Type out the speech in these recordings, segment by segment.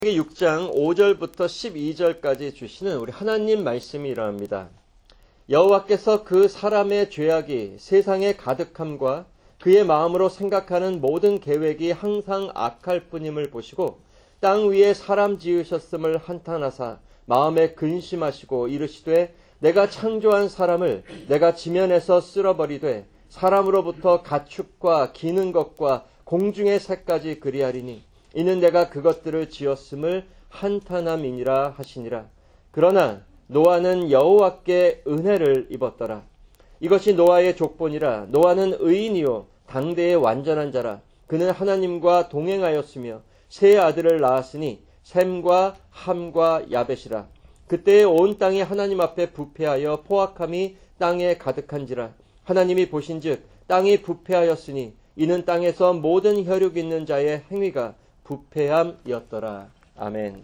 6장 5절부터 12절까지 주시는 우리 하나님 말씀이 이러합니다. 여호와께서 그 사람의 죄악이 세상에 가득함과 그의 마음으로 생각하는 모든 계획이 항상 악할 뿐임을 보시고 땅 위에 사람 지으셨음을 한탄하사 마음에 근심하시고 이르시되 내가 창조한 사람을 내가 지면에서 쓸어버리되 사람으로부터 가축과 기는 것과 공중의 새까지 그리하리니 이는 내가 그것들을 지었음을 한탄함이니라 하시니라. 그러나 노아는 여호와께 은혜를 입었더라. 이것이 노아의 족본이라. 노아는 의인이요 당대의 완전한 자라. 그는 하나님과 동행하였으며 세 아들을 낳았으니 셈과 함과 야벳이라. 그때에 온 땅이 하나님 앞에 부패하여 포악함이 땅에 가득한지라. 하나님이 보신즉 땅이 부패하였으니 이는 땅에서 모든 혈육 있는 자의 행위가 부패함이었더라. 아멘.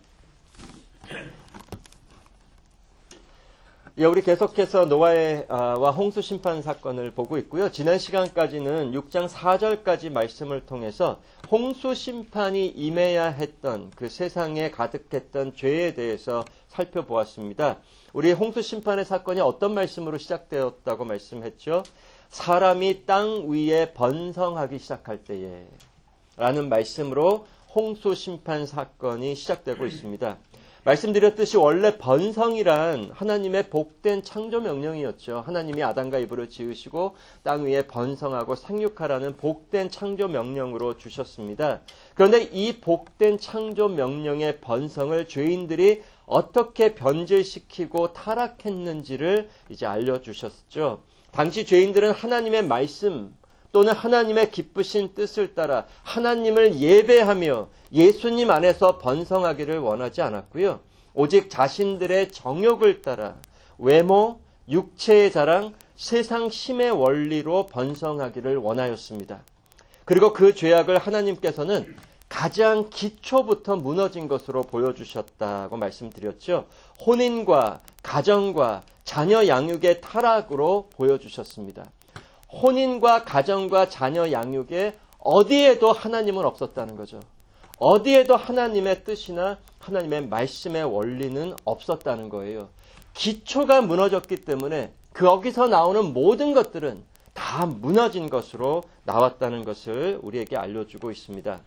우리 계속해서 노아와 홍수 심판 사건을 보고 있고요. 지난 시간까지는 6장 4절까지 말씀을 통해서 홍수 심판이 임해야 했던 그 세상에 가득했던 죄에 대해서 살펴보았습니다. 우리 홍수 심판의 사건이 어떤 말씀으로 시작되었다고 말씀했죠? 사람이 땅 위에 번성하기 시작할 때에 라는 말씀으로 홍수 심판 사건이 시작되고 있습니다. 말씀드렸듯이 원래 번성이란 하나님의 복된 창조 명령이었죠. 하나님이 아담과 이브를 지으시고 땅 위에 번성하고 생육하라는 복된 창조 명령으로 주셨습니다. 그런데 이 복된 창조 명령의 번성을 죄인들이 어떻게 변질시키고 타락했는지를 이제 알려주셨죠. 당시 죄인들은 하나님의 말씀 또는 하나님의 기쁘신 뜻을 따라 하나님을 예배하며 예수님 안에서 번성하기를 원하지 않았고요. 오직 자신들의 정욕을 따라 외모, 육체의 자랑, 세상 힘의 원리로 번성하기를 원하였습니다. 그리고 그 죄악을 하나님께서는 가장 기초부터 무너진 것으로 보여주셨다고 말씀드렸죠. 혼인과 가정과 자녀 양육의 타락으로 보여주셨습니다. 혼인과 가정과 자녀 양육에 어디에도 하나님은 없었다는 거죠. 어디에도 하나님의 뜻이나 하나님의 말씀의 원리는 없었다는 거예요. 기초가 무너졌기 때문에 거기서 나오는 모든 것들은 다 무너진 것으로 나왔다는 것을 우리에게 알려주고 있습니다.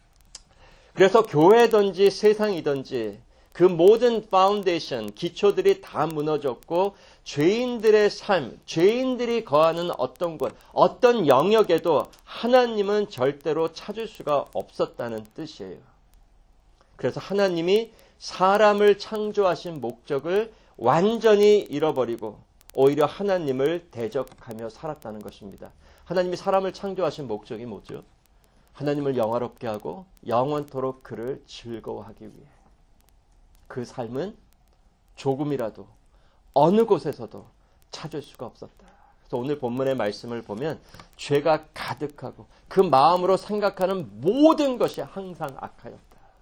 그래서 교회든지 세상이든지 그 모든 파운데이션, 기초들이 다 무너졌고 죄인들의 삶, 죄인들이 거하는 어떤 곳, 어떤 영역에도 하나님은 절대로 찾을 수가 없었다는 뜻이에요. 그래서 하나님이 사람을 창조하신 목적을 완전히 잃어버리고 오히려 하나님을 대적하며 살았다는 것입니다. 하나님이 사람을 창조하신 목적이 뭐죠? 하나님을 영화롭게 하고 영원토록 그를 즐거워하기 위해. 그 삶은 조금이라도 어느 곳에서도 찾을 수가 없었다. 그래서 오늘 본문의 말씀을 보면 죄가 가득하고 그 마음으로 생각하는 모든 것이 항상 악하였다.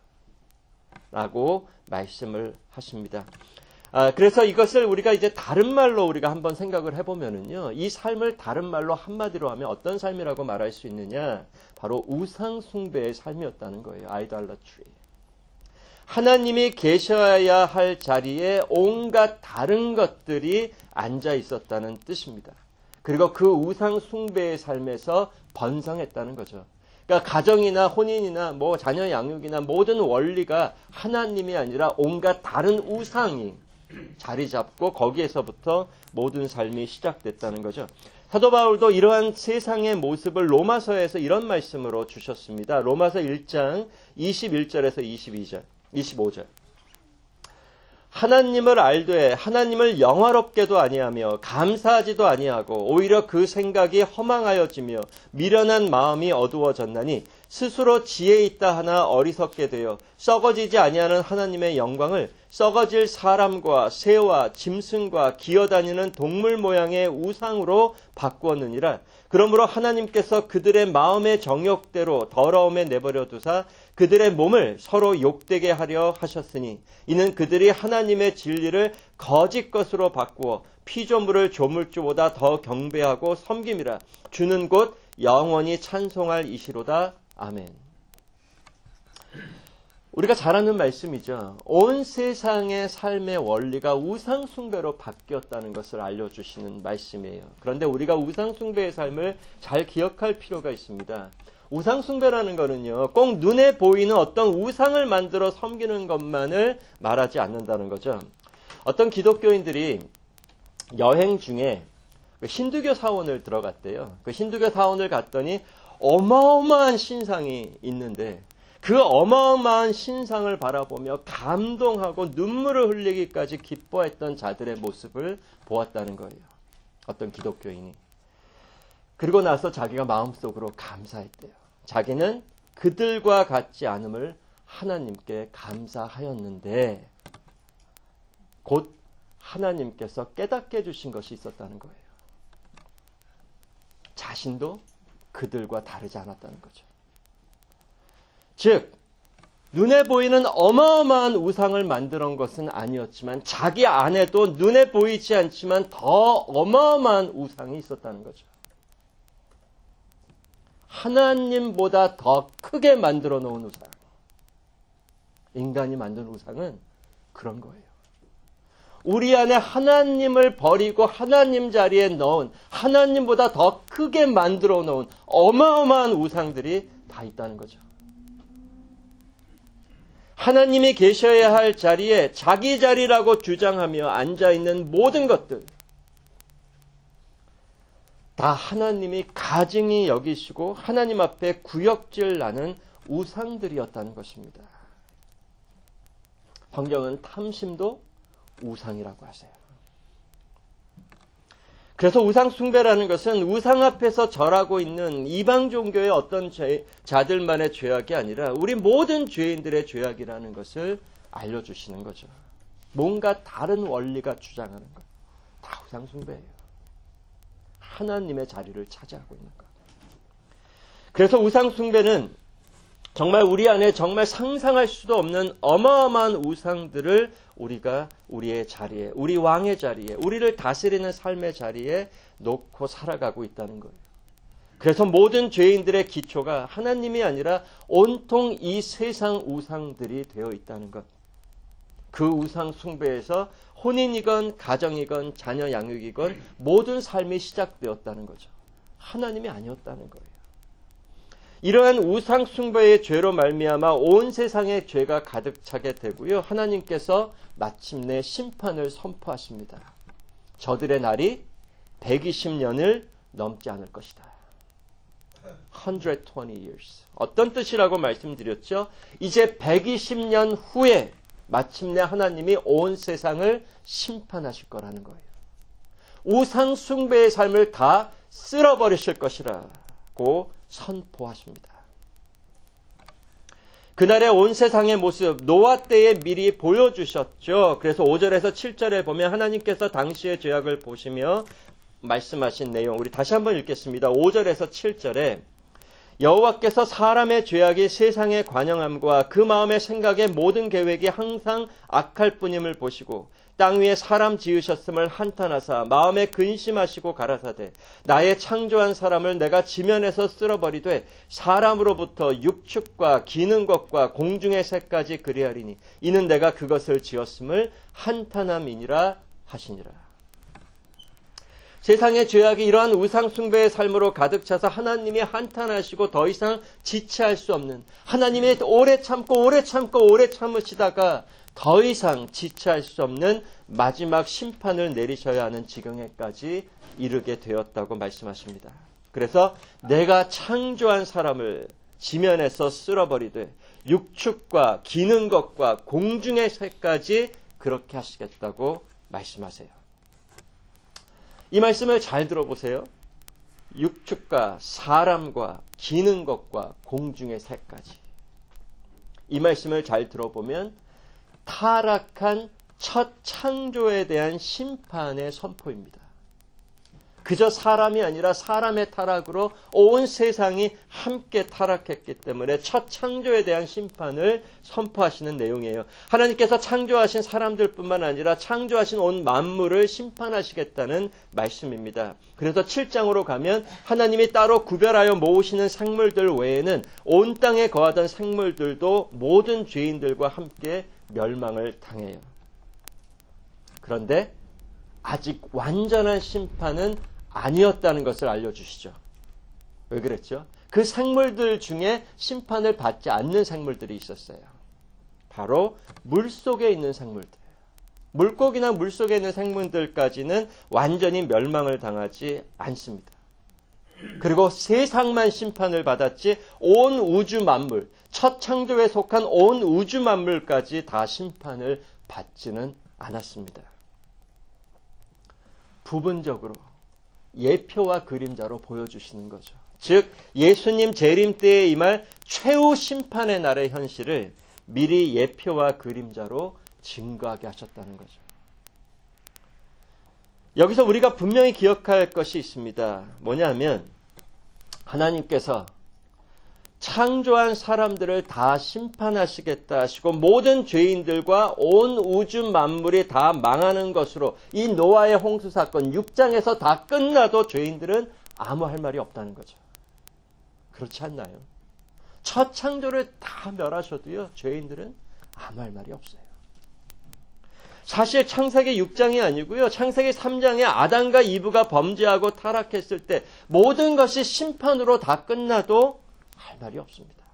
라고 말씀을 하십니다. 그래서 이것을 우리가 이제 다른 말로 우리가 한번 생각을 해보면은요. 이 삶을 다른 말로 한마디로 하면 어떤 삶이라고 말할 수 있느냐. 바로 우상 숭배의 삶이었다는 거예요. idolatry. 하나님이 계셔야 할 자리에 온갖 다른 것들이 앉아 있었다는 뜻입니다. 그리고 그 우상 숭배의 삶에서 번성했다는 거죠. 그러니까 가정이나 혼인이나 뭐 자녀 양육이나 모든 원리가 하나님이 아니라 온갖 다른 우상이 자리 잡고 거기에서부터 모든 삶이 시작됐다는 거죠. 사도 바울도 이러한 세상의 모습을 로마서에서 이런 말씀으로 주셨습니다. 로마서 1장 21절에서 25절. 하나님을 알되 하나님을 영화롭게도 아니하며 감사하지도 아니하고 오히려 그 생각이 허망하여지며 미련한 마음이 어두워졌나니 스스로 지혜 있다 하나 어리석게 되어 썩어지지 아니하는 하나님의 영광을 썩어질 사람과 새와 짐승과 기어다니는 동물 모양의 우상으로 바꾸었느니라. 그러므로 하나님께서 그들의 마음의 정욕대로 더러움에 내버려 두사 그들의 몸을 서로 욕되게 하려 하셨으니 이는 그들이 하나님의 진리를 거짓 것으로 바꾸어 피조물을 조물주보다 더 경배하고 섬김이라. 주는 곧 영원히 찬송할 이시로다. 아멘. 우리가 잘 아는 말씀이죠. 온 세상의 삶의 원리가 우상숭배로 바뀌었다는 것을 알려주시는 말씀이에요. 그런데 우리가 우상숭배의 삶을 잘 기억할 필요가 있습니다. 우상숭배라는 거는요, 꼭 눈에 보이는 어떤 우상을 만들어 섬기는 것만을 말하지 않는다는 거죠. 어떤 기독교인들이 여행 중에 힌두교 사원을 들어갔대요. 그 힌두교 사원을 갔더니 어마어마한 신상이 있는데 그 어마어마한 신상을 바라보며 감동하고 눈물을 흘리기까지 기뻐했던 자들의 모습을 보았다는 거예요. 어떤 기독교인이. 그리고 나서 자기가 마음속으로 감사했대요. 자기는 그들과 같지 않음을 하나님께 감사하였는데 곧 하나님께서 깨닫게 해주신 것이 있었다는 거예요. 자신도 그들과 다르지 않았다는 거죠. 즉, 눈에 보이는 어마어마한 우상을 만들어 온 것은 아니었지만 자기 안에도 눈에 보이지 않지만 더 어마어마한 우상이 있었다는 거죠. 하나님보다 더 크게 만들어 놓은 우상. 인간이 만든 우상은 그런 거예요. 우리 안에 하나님을 버리고 하나님 자리에 넣은 하나님보다 더 크게 만들어 놓은 어마어마한 우상들이 다 있다는 거죠. 하나님이 계셔야 할 자리에 자기 자리라고 주장하며 앉아있는 모든 것들 다 하나님이 가증히 여기시고 하나님 앞에 구역질 나는 우상들이었다는 것입니다. 성경은 탐심도 우상이라고 하세요. 그래서 우상 숭배라는 것은 우상 앞에서 절하고 있는 이방 종교의 어떤 자들만의 죄악이 아니라 우리 모든 죄인들의 죄악이라는 것을 알려주시는 거죠. 뭔가 다른 원리가 주장하는 것. 다 우상 숭배예요. 하나님의 자리를 차지하고 있는 것. 그래서 우상 숭배는 정말 우리 안에 정말 상상할 수도 없는 어마어마한 우상들을 우리가 우리의 자리에, 우리 왕의 자리에, 우리를 다스리는 삶의 자리에 놓고 살아가고 있다는 거예요. 그래서 모든 죄인들의 기초가 하나님이 아니라 온통 이 세상 우상들이 되어 있다는 것. 그 우상 숭배에서 혼인이건 가정이건 자녀 양육이건 모든 삶이 시작되었다는 거죠. 하나님이 아니었다는 거예요. 이러한 우상 숭배의 죄로 말미암아 온 세상에 죄가 가득 차게 되고요. 하나님께서 마침내 심판을 선포하십니다. 저들의 날이 120년을 넘지 않을 것이다. 120 years. 어떤 뜻이라고 말씀드렸죠? 이제 120년 후에 마침내 하나님이 온 세상을 심판하실 거라는 거예요. 우상 숭배의 삶을 다 쓸어버리실 것이라고 선포하십니다. 그날의 온 세상의 모습 노아 때에 미리 보여주셨죠. 그래서 5절에서 7절에 보면 하나님께서 당시의 죄악을 보시며 말씀하신 내용 우리 다시 한번 읽겠습니다. 5절에서 7절에 여호와께서 사람의 죄악이 세상에 관영함과 그 마음의 생각의 모든 계획이 항상 악할 뿐임을 보시고 땅 위에 사람 지으셨음을 한탄하사 마음에 근심하시고 가라사대 나의 창조한 사람을 내가 지면에서 쓸어버리되 사람으로부터 육축과 기는 것과 공중의 새까지 그리하리니 이는 내가 그것을 지었음을 한탄함이니라 하시니라. 세상의 죄악이 이러한 우상 숭배의 삶으로 가득 차서 하나님이 한탄하시고 더 이상 지체할 수 없는 하나님이 오래 참으시다가 더 이상 지체할 수 없는 마지막 심판을 내리셔야 하는 지경에까지 이르게 되었다고 말씀하십니다. 그래서 내가 창조한 사람을 지면에서 쓸어버리되 육축과 기는 것과 공중의 새까지 그렇게 하시겠다고 말씀하세요. 이 말씀을 잘 들어보세요. 육축과 사람과 기는 것과 공중의 새까지. 이 말씀을 잘 들어보면 타락한 첫 창조에 대한 심판의 선포입니다. 그저 사람이 아니라 사람의 타락으로 온 세상이 함께 타락했기 때문에 첫 창조에 대한 심판을 선포하시는 내용이에요. 하나님께서 창조하신 사람들뿐만 아니라 창조하신 온 만물을 심판하시겠다는 말씀입니다. 그래서 7장으로 가면 하나님이 따로 구별하여 모으시는 생물들 외에는 온 땅에 거하던 생물들도 모든 죄인들과 함께 멸망을 당해요. 그런데 아직 완전한 심판은 아니었다는 것을 알려주시죠. 왜 그랬죠? 그 생물들 중에 심판을 받지 않는 생물들이 있었어요. 바로 물속에 있는 생물들. 물고기나 물속에 있는 생물들까지는 완전히 멸망을 당하지 않습니다. 그리고 세상만 심판을 받았지 온 우주 만물, 첫 창조에 속한 온 우주 만물까지 다 심판을 받지는 않았습니다. 부분적으로 예표와 그림자로 보여주시는 거죠. 즉 예수님 재림 때에 임할 최후 심판의 날의 현실을 미리 예표와 그림자로 증거하게 하셨다는 거죠. 여기서 우리가 분명히 기억할 것이 있습니다. 뭐냐면 하나님께서 창조한 사람들을 다 심판하시겠다 하시고 모든 죄인들과 온 우주 만물이 다 망하는 것으로 이 노아의 홍수 사건 6장에서 다 끝나도 죄인들은 아무 할 말이 없다는 거죠. 그렇지 않나요? 첫 창조를 다 멸하셔도요, 죄인들은 아무 할 말이 없어요. 사실 창세기 6장이 아니고요, 창세기 3장에 아담과 이브가 범죄하고 타락했을 때 모든 것이 심판으로 다 끝나도 할 말이 없습니다.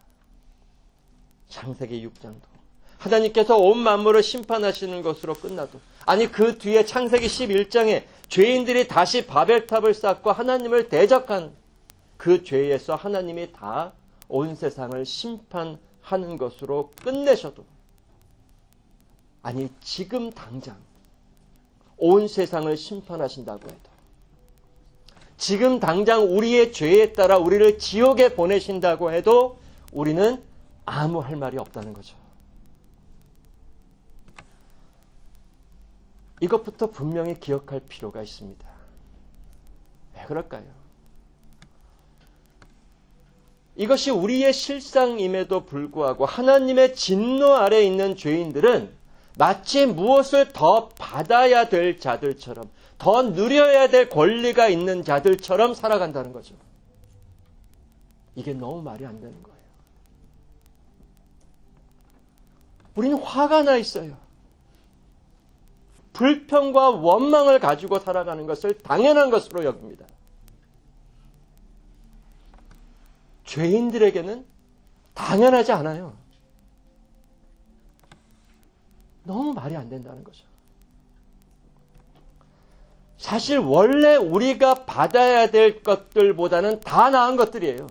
창세기 6장도 하나님께서 온 만물을 심판하시는 것으로 끝나도, 아니 그 뒤에 창세기 11장에 죄인들이 다시 바벨탑을 쌓고 하나님을 대적한 그 죄에서 하나님이 다 온 세상을 심판하는 것으로 끝내셔도, 아니 지금 당장 온 세상을 심판하신다고 해도, 지금 당장 우리의 죄에 따라 우리를 지옥에 보내신다고 해도 우리는 아무 할 말이 없다는 거죠. 이것부터 분명히 기억할 필요가 있습니다. 왜 그럴까요? 이것이 우리의 실상임에도 불구하고 하나님의 진노 아래 있는 죄인들은 마치 무엇을 더 받아야 될 자들처럼, 더 누려야 될 권리가 있는 자들처럼 살아간다는 거죠. 이게 너무 말이 안 되는 거예요. 우리는 화가 나 있어요. 불평과 원망을 가지고 살아가는 것을 당연한 것으로 여깁니다. 죄인들에게는 당연하지 않아요. 너무 말이 안 된다는 거죠. 사실 원래 우리가 받아야 될 것들보다는 다 나은 것들이에요.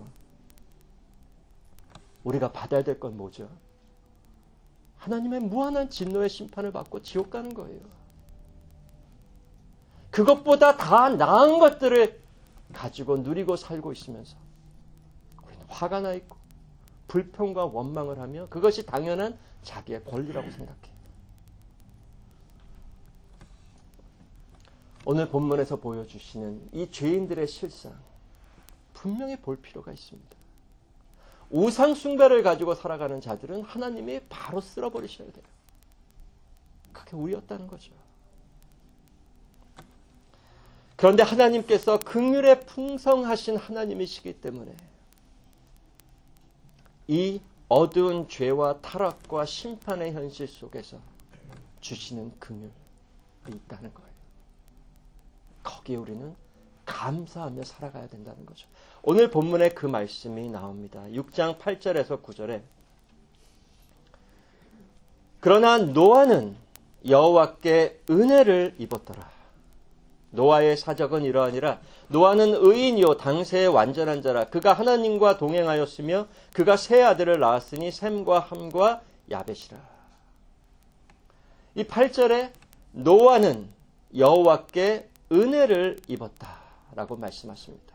우리가 받아야 될 건 뭐죠? 하나님의 무한한 진노의 심판을 받고 지옥 가는 거예요. 그것보다 다 나은 것들을 가지고 누리고 살고 있으면서 우리는 화가 나 있고 불평과 원망을 하며 그것이 당연한 자기의 권리라고 생각해요. 오늘 본문에서 보여주시는 이 죄인들의 실상, 분명히 볼 필요가 있습니다. 우상 숭배를 가지고 살아가는 자들은 하나님이 바로 쓸어버리셔야 돼요. 그게 우리였다는 거죠. 그런데 하나님께서 긍휼에 풍성하신 하나님이시기 때문에 이 어두운 죄와 타락과 심판의 현실 속에서 주시는 긍휼이 있다는 거예요. 거기에 우리는 감사하며 살아가야 된다는 거죠. 오늘 본문에 그 말씀이 나옵니다. 6장 8절에서 9절에 그러나 노아는 여호와께 은혜를 입었더라. 노아의 사적은 이러하니라. 노아는 의인이요 당세의 완전한 자라. 그가 하나님과 동행하였으며 그가 세 아들을 낳았으니 셈과 함과 야벳이라. 이 8절에 노아는 여호와께 은혜를 입었다라고 말씀하십니다.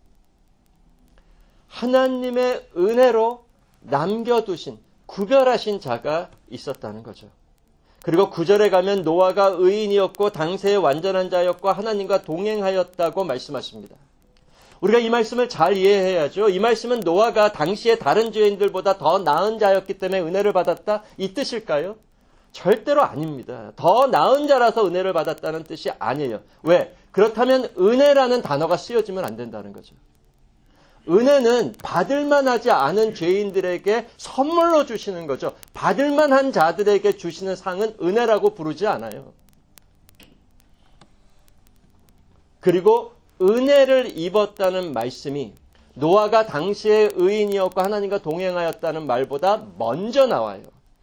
하나님의 은혜로 남겨두신, 구별하신 자가 있었다는 거죠. 그리고 9절에 가면 노아가 의인이었고 당세의 완전한 자였고 하나님과 동행하였다고 말씀하십니다. 우리가 이 말씀을 잘 이해해야죠. 이 말씀은 노아가 당시의 다른 죄인들보다 더 나은 자였기 때문에 은혜를 받았다, 이 뜻일까요? 절대로 아닙니다. 더 나은 자라서 은혜를 받았다는 뜻이 아니에요. 왜? 그렇다면 은혜라는 단어가 쓰여지면 안 된다는 거죠. 은혜는 받을만하지 않은 죄인들에게 선물로 주시는 거죠. 받을만한 자들에게 주시는 상은 은혜라고 부르지 않아요. 그리고 은혜를 입었다는 말씀이 노아가 당시의 의인이었고 하나님과 동행하였다는 말보다 먼저 나와요.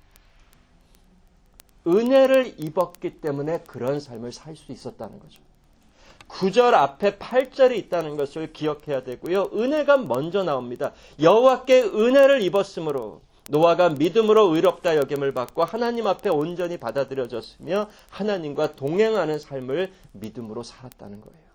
은혜를 입었기 때문에 그런 삶을 살 수 있었다는 거죠. 9절 앞에 8절이 있다는 것을 기억해야 되고요. 은혜가 먼저 나옵니다. 여호와께 은혜를 입었으므로 노아가 믿음으로 의롭다 여김을 받고 하나님 앞에 온전히 받아들여졌으며 하나님과 동행하는 삶을 믿음으로 살았다는 거예요.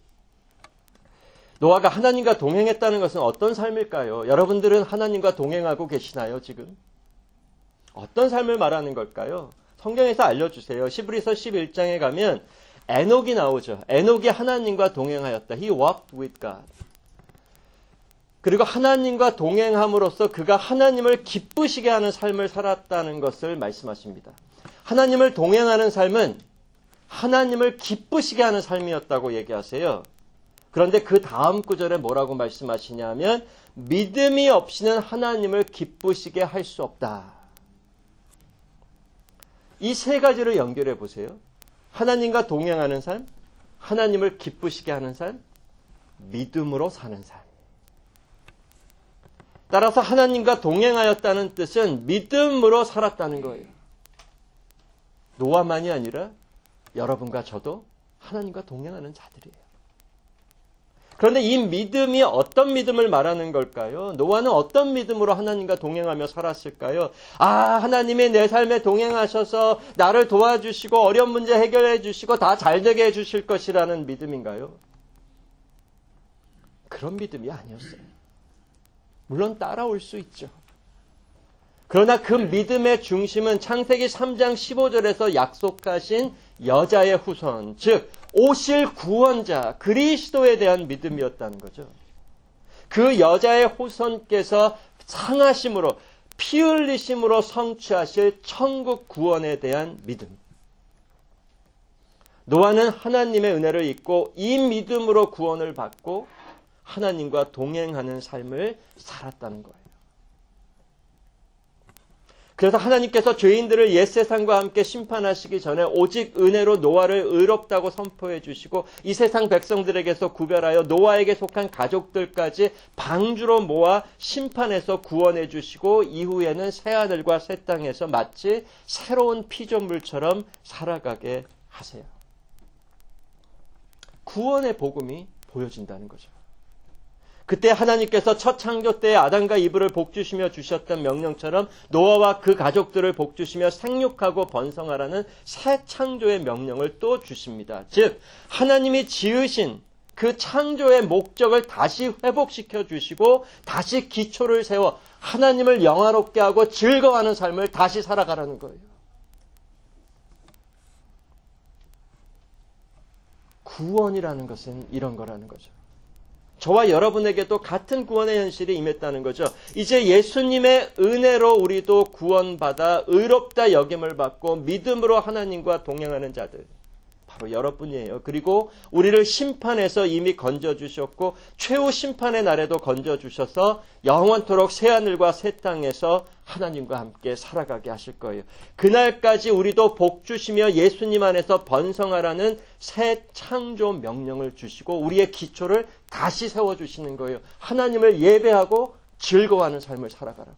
노아가 하나님과 동행했다는 것은 어떤 삶일까요? 여러분들은 하나님과 동행하고 계시나요, 지금? 어떤 삶을 말하는 걸까요? 성경에서 알려주세요. 시브리서 11장에 가면 에녹이 나오죠. 에녹이 하나님과 동행하였다. He walked with God. 그리고 하나님과 동행함으로써 그가 하나님을 기쁘시게 하는 삶을 살았다는 것을 말씀하십니다. 하나님을 동행하는 삶은 하나님을 기쁘시게 하는 삶이었다고 얘기하세요. 그런데 그 다음 구절에 뭐라고 말씀하시냐면 믿음이 없이는 하나님을 기쁘시게 할 수 없다. 이 세 가지를 연결해 보세요. 하나님과 동행하는 삶, 하나님을 기쁘시게 하는 삶, 믿음으로 사는 삶. 따라서 하나님과 동행하였다는 뜻은 믿음으로 살았다는 거예요. 노아만이 아니라 여러분과 저도 하나님과 동행하는 자들이에요. 그런데 이 믿음이 어떤 믿음을 말하는 걸까요? 노아는 어떤 믿음으로 하나님과 동행하며 살았을까요? 하나님이 내 삶에 동행하셔서 나를 도와주시고 어려운 문제 해결해 주시고 다 잘되게 해주실 것이라는 믿음인가요? 그런 믿음이 아니었어요. 물론 따라올 수 있죠. 그러나 그 믿음의 중심은 창세기 3장 15절에서 약속하신 여자의 후손, 즉 오실 구원자 그리스도에 대한 믿음이었다는 거죠. 그 여자의 후손께서 상하심으로 피 흘리심으로 성취하실 천국 구원에 대한 믿음. 노아는 하나님의 은혜를 입고 이 믿음으로 구원을 받고 하나님과 동행하는 삶을 살았다는 거예요. 그래서 하나님께서 죄인들을 옛 세상과 함께 심판하시기 전에 오직 은혜로 노아를 의롭다고 선포해 주시고 이 세상 백성들에게서 구별하여 노아에게 속한 가족들까지 방주로 모아 심판해서 구원해 주시고 이후에는 새하늘과 새 땅에서 마치 새로운 피조물처럼 살아가게 하세요. 구원의 복음이 보여진다는 거죠. 그때 하나님께서 첫 창조 때에 아담과 이브를 복주시며 주셨던 명령처럼 노아와 그 가족들을 복주시며 생육하고 번성하라는 새 창조의 명령을 또 주십니다. 즉 하나님이 지으신 그 창조의 목적을 다시 회복시켜 주시고 다시 기초를 세워 하나님을 영화롭게 하고 즐거워하는 삶을 다시 살아가라는 거예요. 구원이라는 것은 이런 거라는 거죠. 저와 여러분에게도 같은 구원의 현실이 임했다는 거죠. 이제 예수님의 은혜로 우리도 구원받아 의롭다 여김을 받고 믿음으로 하나님과 동행하는 자들. 바로 여러분이에요. 그리고 우리를 심판에서 이미 건져주셨고 최후 심판의 날에도 건져주셔서 영원토록 새하늘과 새 땅에서 하나님과 함께 살아가게 하실 거예요. 그날까지 우리도 복 주시며 예수님 안에서 번성하라는 새 창조 명령을 주시고 우리의 기초를 다시 세워주시는 거예요. 하나님을 예배하고 즐거워하는 삶을 살아가라고.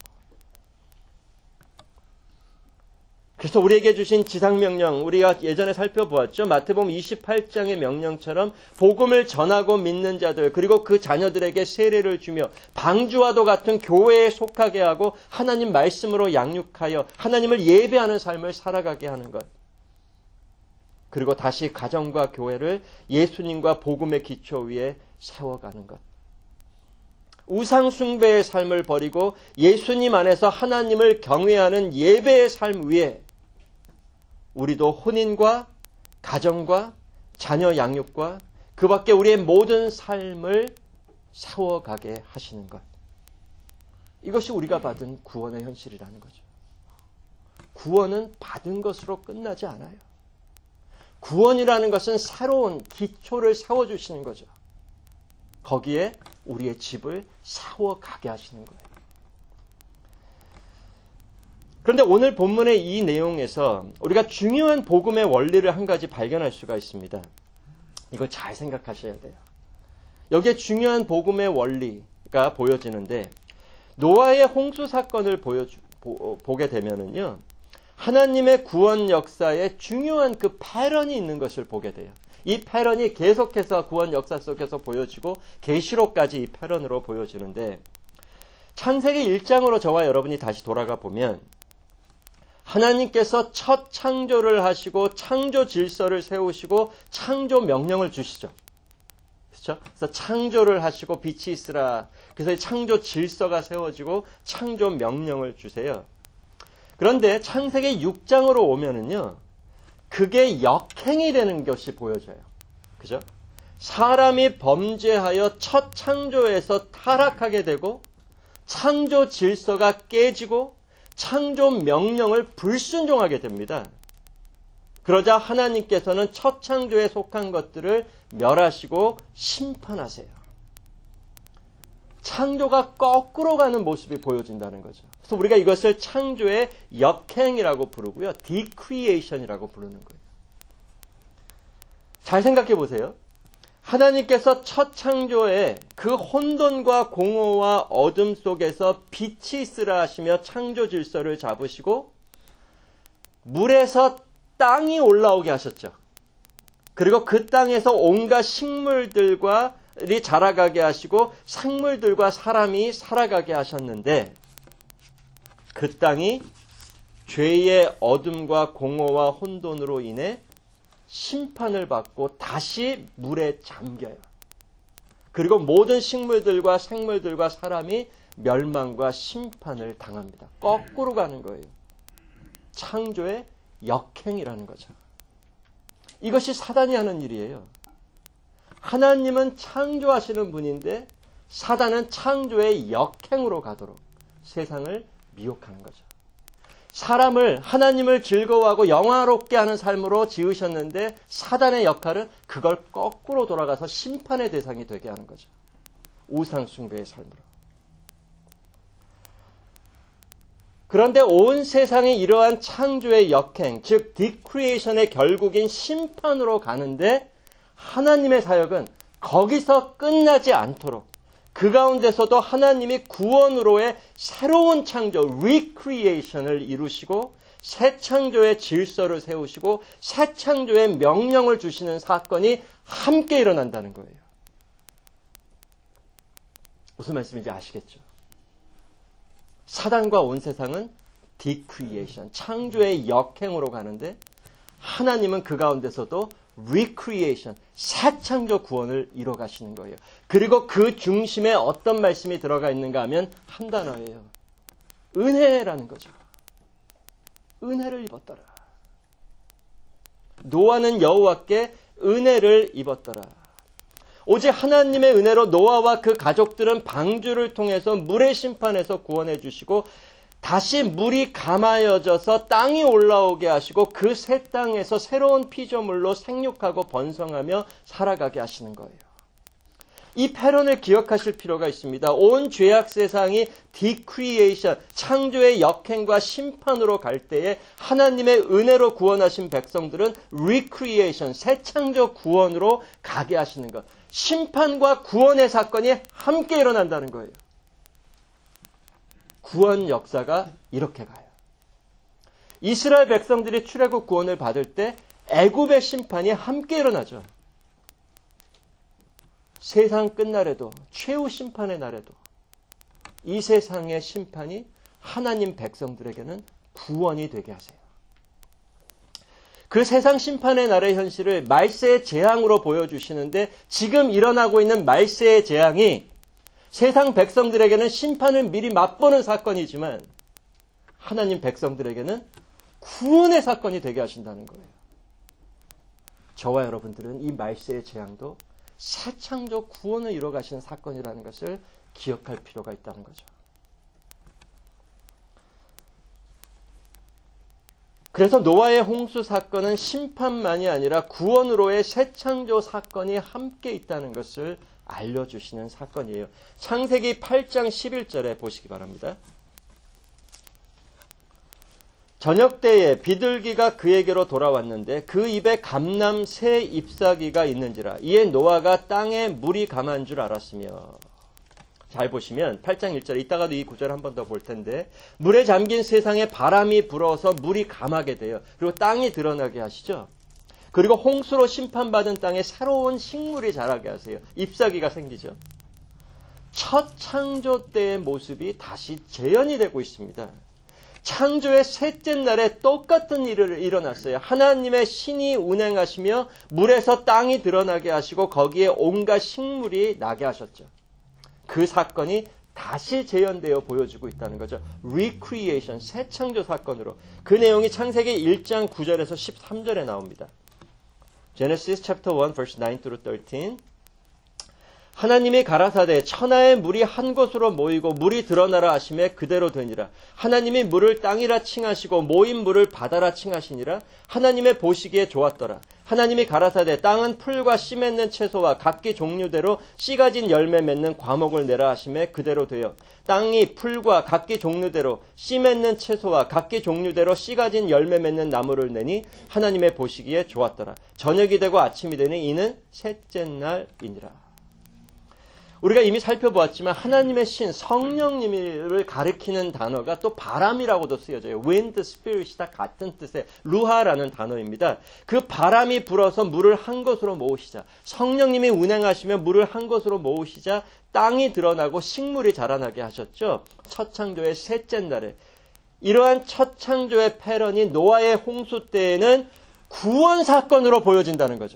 그래서 우리에게 주신 지상명령, 우리가 예전에 살펴보았죠. 마태복음 28장의 명령처럼 복음을 전하고 믿는 자들, 그리고 그 자녀들에게 세례를 주며 방주와도 같은 교회에 속하게 하고 하나님 말씀으로 양육하여 하나님을 예배하는 삶을 살아가게 하는 것. 그리고 다시 가정과 교회를 예수님과 복음의 기초 위에 세워가는 것. 우상 숭배의 삶을 버리고 예수님 안에서 하나님을 경외하는 예배의 삶 위에 우리도 혼인과 가정과 자녀 양육과 그 밖에 우리의 모든 삶을 세워가게 하시는 것. 이것이 우리가 받은 구원의 현실이라는 거죠. 구원은 받은 것으로 끝나지 않아요. 구원이라는 것은 새로운 기초를 세워주시는 거죠. 거기에 우리의 집을 세워가게 하시는 거예요. 그런데 오늘 본문의 이 내용에서 우리가 중요한 복음의 원리를 한 가지 발견할 수가 있습니다. 이걸 잘 생각하셔야 돼요. 여기에 중요한 복음의 원리가 보여지는데 노아의 홍수 사건을 보게 되면은요. 하나님의 구원 역사에 중요한 그 패런이 있는 것을 보게 돼요. 이 패런이 계속해서 구원 역사 속에서 보여지고 계시록까지 이 패런으로 보여지는데 창세기 1장으로 저와 여러분이 다시 돌아가 보면 하나님께서 첫 창조를 하시고 창조 질서를 세우시고 창조 명령을 주시죠. 그렇죠? 그래서 창조를 하시고 빛이 있으라. 그래서 창조 질서가 세워지고 창조 명령을 주세요. 그런데 창세기 6장으로 오면은요. 그게 역행이 되는 것이 보여져요. 그죠? 사람이 범죄하여 첫 창조에서 타락하게 되고 창조 질서가 깨지고 창조 명령을 불순종하게 됩니다. 그러자 하나님께서는 첫 창조에 속한 것들을 멸하시고 심판하세요. 창조가 거꾸로 가는 모습이 보여진다는 거죠. 그래서 우리가 이것을 창조의 역행이라고 부르고요. 디크리에이션이라고 부르는 거예요. 잘 생각해 보세요. 하나님께서 첫 창조에 그 혼돈과 공허와 어둠 속에서 빛이 있으라 하시며 창조 질서를 잡으시고 물에서 땅이 올라오게 하셨죠. 그리고 그 땅에서 온갖 식물들과 자라가게 하시고 생물들과 사람이 살아가게 하셨는데 그 땅이 죄의 어둠과 공허와 혼돈으로 인해 심판을 받고 다시 물에 잠겨요. 그리고 모든 식물들과 생물들과 사람이 멸망과 심판을 당합니다. 거꾸로 가는 거예요. 창조의 역행이라는 거죠. 이것이 사단이 하는 일이에요. 하나님은 창조하시는 분인데 사단은 창조의 역행으로 가도록 세상을 미혹하는 거죠. 사람을 하나님을 즐거워하고 영화롭게 하는 삶으로 지으셨는데 사단의 역할은 그걸 거꾸로 돌아가서 심판의 대상이 되게 하는 거죠. 우상 숭배의 삶으로. 그런데 온 세상이 이러한 창조의 역행, 즉 디크리에이션의 결국인 심판으로 가는데 하나님의 사역은 거기서 끝나지 않도록 그 가운데서도 하나님이 구원으로의 새로운 창조, 리크리에이션을 이루시고 새 창조의 질서를 세우시고 새 창조의 명령을 주시는 사건이 함께 일어난다는 거예요. 무슨 말씀인지 아시겠죠? 사단과 온 세상은 디크리에이션, 창조의 역행으로 가는데 하나님은 그 가운데서도 recreation, 새 창조 구원을 이뤄 가시는 거예요. 그리고 그 중심에 어떤 말씀이 들어가 있는가 하면 한 단어예요. 은혜라는 거죠. 은혜를 입었더라. 노아는 여호와께 은혜를 입었더라. 오직 하나님의 은혜로 노아와 그 가족들은 방주를 통해서 물의 심판에서 구원해 주시고 다시 물이 감아여져서 땅이 올라오게 하시고 그 새 땅에서 새로운 피조물로 생육하고 번성하며 살아가게 하시는 거예요. 이 패런을 기억하실 필요가 있습니다. 온 죄악 세상이 디크리에이션, 창조의 역행과 심판으로 갈 때에 하나님의 은혜로 구원하신 백성들은 리크리에이션, 새 창조 구원으로 가게 하시는 것. 심판과 구원의 사건이 함께 일어난다는 거예요. 구원 역사가 이렇게 가요. 이스라엘 백성들이 출애굽 구원을 받을 때 애굽의 심판이 함께 일어나죠. 세상 끝날에도, 최후 심판의 날에도 이 세상의 심판이 하나님 백성들에게는 구원이 되게 하세요. 그 세상 심판의 날의 현실을 말세의 재앙으로 보여주시는데 지금 일어나고 있는 말세의 재앙이 세상 백성들에게는 심판을 미리 맛보는 사건이지만 하나님 백성들에게는 구원의 사건이 되게 하신다는 거예요. 저와 여러분들은 이 말세의 재앙도 새 창조 구원을 이뤄가시는 사건이라는 것을 기억할 필요가 있다는 거죠. 그래서 노아의 홍수 사건은 심판만이 아니라 구원으로의 새 창조 사건이 함께 있다는 것을 알려주시는 사건이에요. 창세기 8장 11절에 보시기 바랍니다. 저녁 때에 비둘기가 그에게로 돌아왔는데 그 입에 감람 새 잎사귀가 있는지라 이에 노아가 땅에 물이 감한 줄 알았으며. 잘 보시면 8장 1절에 이따가도 이 구절을 한 번 더 볼 텐데 물에 잠긴 세상에 바람이 불어서 물이 감하게 돼요. 그리고 땅이 드러나게 하시죠. 그리고 홍수로 심판받은 땅에 새로운 식물이 자라게 하세요. 잎사귀가 생기죠. 첫 창조 때의 모습이 다시 재현이 되고 있습니다. 창조의 셋째 날에 똑같은 일이 일어났어요. 하나님의 신이 운행하시며 물에서 땅이 드러나게 하시고 거기에 온갖 식물이 나게 하셨죠. 그 사건이 다시 재현되어 보여주고 있다는 거죠. Recreation, 새 창조 사건으로. 그 내용이 창세기 1장 9절에서 13절에 나옵니다. Genesis chapter 1 verse 9 through 13. 하나님이 가라사대 천하의 물이 한 곳으로 모이고 물이 드러나라 하심에 그대로 되니라. 하나님이 물을 땅이라 칭하시고 모인 물을 바다라 칭하시니라. 하나님의 보시기에 좋았더라. 하나님이 가라사대 땅은 풀과 씨 맺는 채소와 각기 종류대로 씨 가진 열매 맺는 과목을 내라 하심에 그대로 되어 땅이 풀과 각기 종류대로 씨 맺는 채소와 각기 종류대로 씨 가진 열매 맺는 나무를 내니 하나님의 보시기에 좋았더라. 저녁이 되고 아침이 되니 이는 셋째 날이니라. 우리가 이미 살펴보았지만 하나님의 신 성령님을 가리키는 단어가 또 바람이라고도 쓰여져요. wind, spirit이 다 같은 뜻의 루하라는 단어입니다. 그 바람이 불어서 물을 한 곳으로 모으시자, 성령님이 운행하시며 물을 한 곳으로 모으시자 땅이 드러나고 식물이 자라나게 하셨죠. 첫 창조의 셋째 날에. 이러한 첫 창조의 패런이 노아의 홍수 때에는 구원 사건으로 보여진다는 거죠.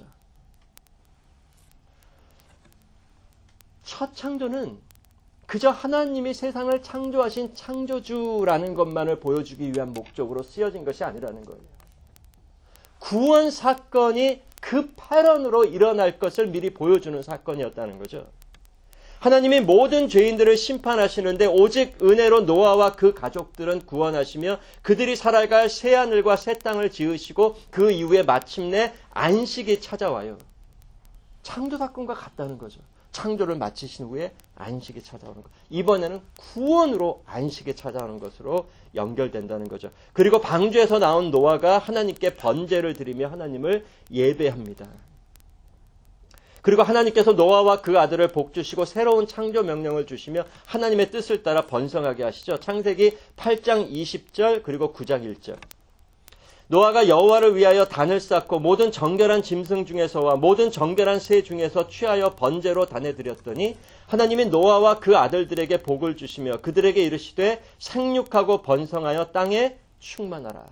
첫 창조는 그저 하나님이 세상을 창조하신 창조주라는 것만을 보여주기 위한 목적으로 쓰여진 것이 아니라는 거예요. 구원 사건이 그 패런으로 일어날 것을 미리 보여주는 사건이었다는 거죠. 하나님이 모든 죄인들을 심판하시는데 오직 은혜로 노아와 그 가족들은 구원하시며 그들이 살아갈 새 하늘과 새 땅을 지으시고 그 이후에 마침내 안식이 찾아와요. 창조 사건과 같다는 거죠. 창조를 마치신 후에 안식이 찾아오는 것. 이번에는 구원으로 안식이 찾아오는 것으로 연결된다는 거죠. 그리고 방주에서 나온 노아가 하나님께 번제를 드리며 하나님을 예배합니다. 그리고 하나님께서 노아와 그 아들을 복주시고 새로운 창조 명령을 주시며 하나님의 뜻을 따라 번성하게 하시죠. 창세기 8장 20절 그리고 9장 1절. 노아가 여호와를 위하여 단을 쌓고 모든 정결한 짐승 중에서와 모든 정결한 새 중에서 취하여 번제로 단에 드렸더니 하나님이 노아와 그 아들들에게 복을 주시며 그들에게 이르시되 생육하고 번성하여 땅에 충만하라.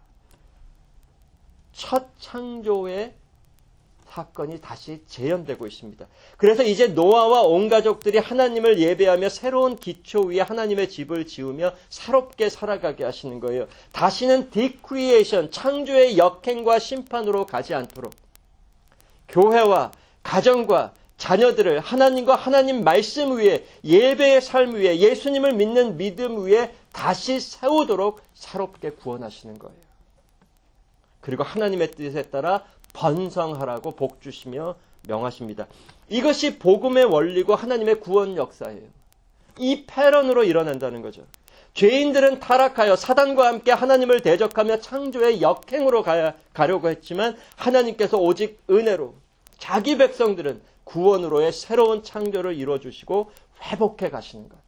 첫 창조의 사건이 다시 재현되고 있습니다. 그래서 이제 노아와 온 가족들이 하나님을 예배하며 새로운 기초 위에 하나님의 집을 지으며 새롭게 살아가게 하시는 거예요. 다시는 디크리에이션, 창조의 역행과 심판으로 가지 않도록 교회와 가정과 자녀들을 하나님과 하나님 말씀 위에 예배의 삶 위에 예수님을 믿는 믿음 위에 다시 세우도록 새롭게 구원하시는 거예요. 그리고 하나님의 뜻에 따라 번성하라고 복 주시며 명하십니다. 이것이 복음의 원리고 하나님의 구원 역사예요. 이 패런으로 일어난다는 거죠. 죄인들은 타락하여 사단과 함께 하나님을 대적하며 창조의 역행으로 가려고 했지만 하나님께서 오직 은혜로 자기 백성들은 구원으로의 새로운 창조를 이루어주시고 회복해 가시는 것.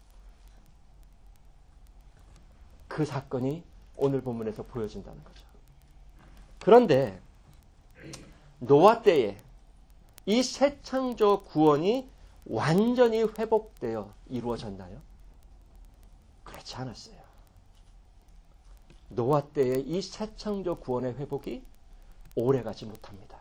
그 사건이 오늘 본문에서 보여진다는 거죠. 그런데 노아 때에 이 새 창조 구원이 완전히 회복되어 이루어졌나요? 그렇지 않았어요. 노아 때의 이 새 창조 구원의 회복이 오래가지 못합니다.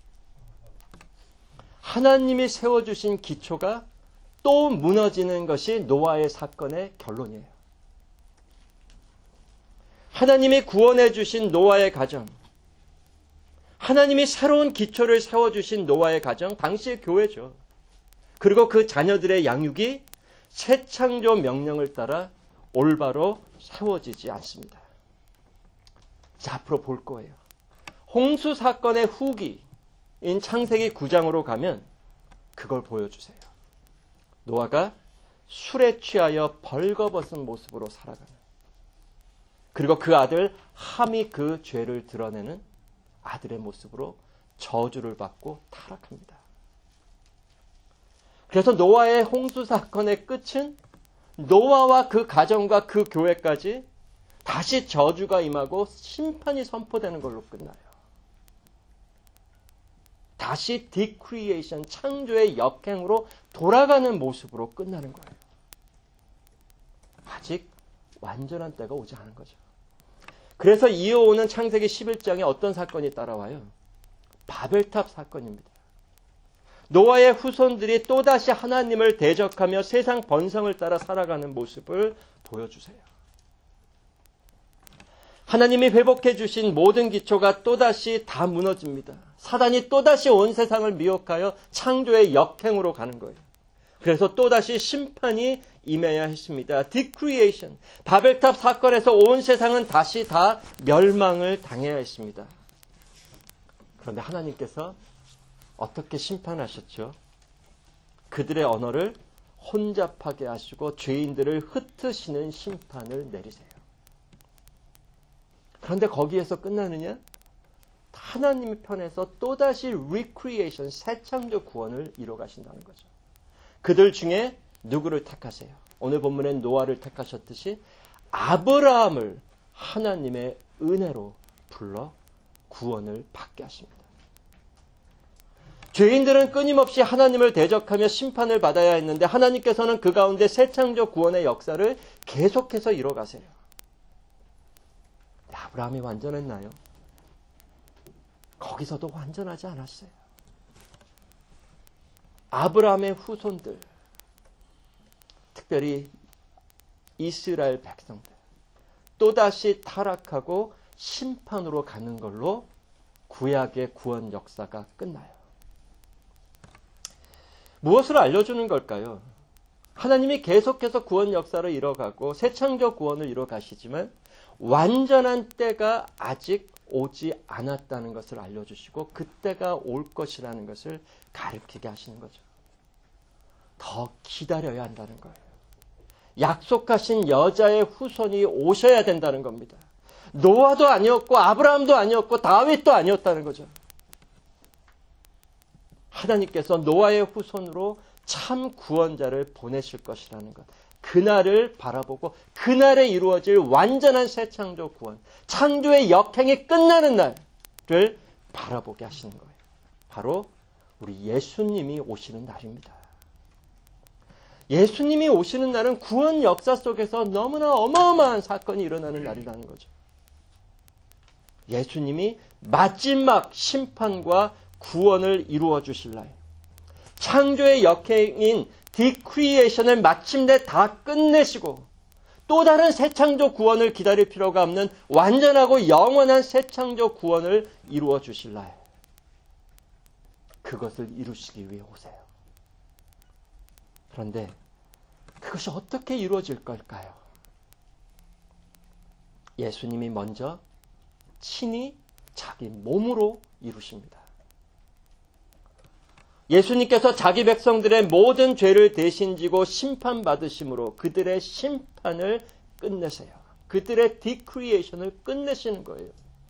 하나님이 세워주신 기초가 또 무너지는 것이 노아의 사건의 결론이에요. 하나님이 구원해 주신 노아의 가정, 하나님이 새로운 기초를 세워주신 노아의 가정, 당시의 교회죠. 그리고 그 자녀들의 양육이 새 창조 명령을 따라 올바로 세워지지 않습니다. 자, 앞으로 볼 거예요. 홍수 사건의 후기인 창세기 9장으로 가면 그걸 보여주세요. 노아가 술에 취하여 벌거벗은 모습으로 살아가는, 그리고 그 아들 함이 그 죄를 드러내는 아들의 모습으로 저주를 받고 타락합니다. 그래서 노아의 홍수 사건의 끝은 노아와 그 가정과 그 교회까지 다시 저주가 임하고 심판이 선포되는 걸로 끝나요. 다시 디크리에이션, 창조의 역행으로 돌아가는 모습으로 끝나는 거예요. 아직 완전한 때가 오지 않은 거죠. 그래서 이어오는 창세기 11장에 어떤 사건이 따라와요? 바벨탑 사건입니다. 노아의 후손들이 또다시 하나님을 대적하며 세상 번성을 따라 살아가는 모습을 보여주세요. 하나님이 회복해 주신 모든 기초가 또다시 다 무너집니다. 사단이 또다시 온 세상을 미혹하여 창조의 역행으로 가는 거예요. 그래서 또다시 심판이 임해야 했습니다. 디크리에이션, 바벨탑 사건에서 온 세상은 다시 다 멸망을 당해야 했습니다. 그런데 하나님께서 어떻게 심판하셨죠? 그들의 언어를 혼잡하게 하시고 죄인들을 흩으시는 심판을 내리세요. 그런데 거기에서 끝나느냐? 하나님의 편에서 또다시 리크리에이션, 새 창조 구원을 이뤄 가신다는 거죠. 그들 중에 누구를 택하세요? 오늘 본문엔 노아를 택하셨듯이 아브라함을 하나님의 은혜로 불러 구원을 받게 하십니다. 죄인들은 끊임없이 하나님을 대적하며 심판을 받아야 했는데 하나님께서는 그 가운데 새 창조 구원의 역사를 계속해서 이뤄가세요. 아브라함이 완전했나요? 거기서도 완전하지 않았어요. 아브라함의 후손들, 특별히 이스라엘 백성들, 또다시 타락하고 심판으로 가는 걸로 구약의 구원 역사가 끝나요. 무엇을 알려주는 걸까요? 하나님이 계속해서 구원 역사를 이뤄가고 새 창조 구원을 이뤄가시지만 완전한 때가 아직 오지 않았다는 것을 알려주시고 그때가 올 것이라는 것을 가르치게 하시는 거죠. 더 기다려야 한다는 거예요. 약속하신 여자의 후손이 오셔야 된다는 겁니다. 노아도 아니었고 아브라함도 아니었고 다윗도 아니었다는 거죠. 하나님께서 노아의 후손으로 참 구원자를 보내실 것이라는 것. 그날을 바라보고 그날에 이루어질 완전한 새 창조 구원, 창조의 역행이 끝나는 날을 바라보게 하시는 거예요. 바로 우리 예수님이 오시는 날입니다. 예수님이 오시는 날은 구원 역사 속에서 너무나 어마어마한 사건이 일어나는 날이라는 거죠. 예수님이 마지막 심판과 구원을 이루어 주실 날, 창조의 역행인 디크리에이션을 마침내 다 끝내시고 또 다른 새 창조 구원을 기다릴 필요가 없는 완전하고 영원한 새 창조 구원을 이루어 주실 날, 그것을 이루시기 위해 오세요. 그런데 그것이 어떻게 이루어질 걸까요? 예수님이 먼저 친히 자기 몸으로 이루십니다. 예수님께서 자기 백성들의 모든 죄를 대신 지고 심판받으심으로 그들의 심판을 끝내세요. 그들의 디크리에이션을 끝내시는 거예요.